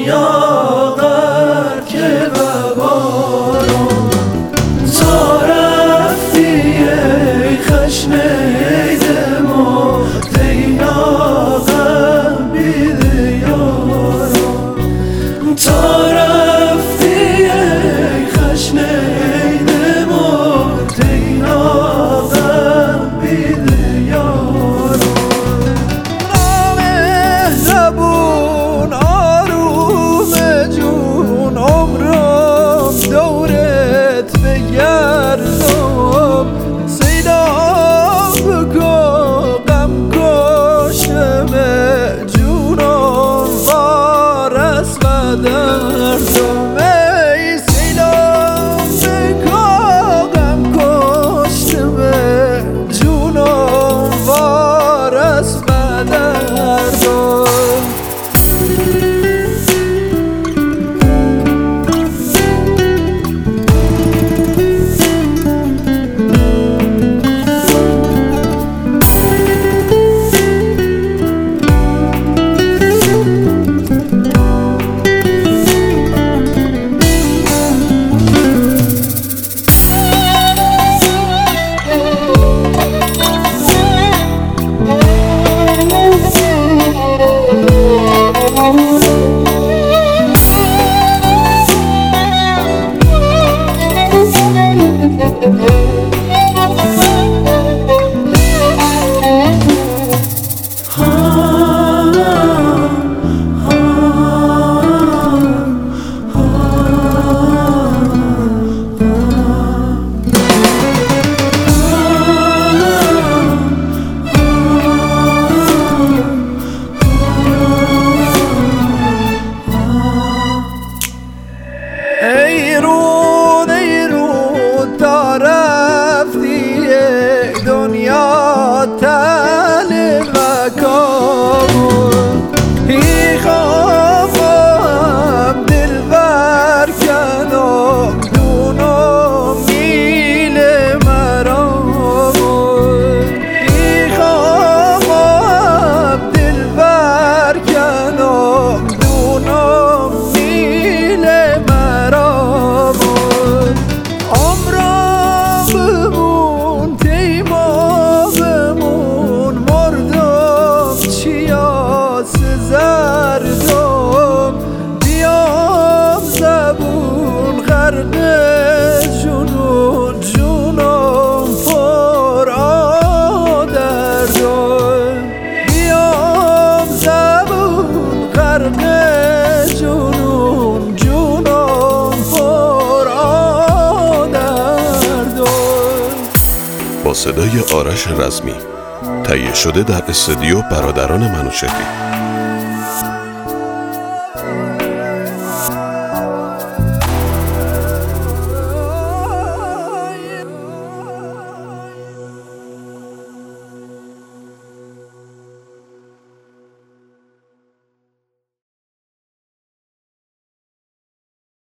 دنیا غرق ببارم تا رفتی ای خشنه دما دینا غم بیده یارم تا رفتی ای خشنه دما دینا غم بیده یارم نامهربون آروم جون عمرم دورت بگردم سیلاب بکن غم کشتم جونم وارس و دردم ای سیلاب بکن غم کشتم جونم وارس و دردم ای رود تا رفتی دنیا تل مکامون ای خواهم دل بر کنم دونم میل مرامون ای خواهم دل بر کنم دونم میل مرامون عمرم بمون تیما بمون مردم چیاس زردم بیام زبون غرق جنون جونم پر آدردم بیام زبون غرق جنون جونم پر آدردم. با صدای آرش رزمی تهیه شده در استودیو برادران منوچهری.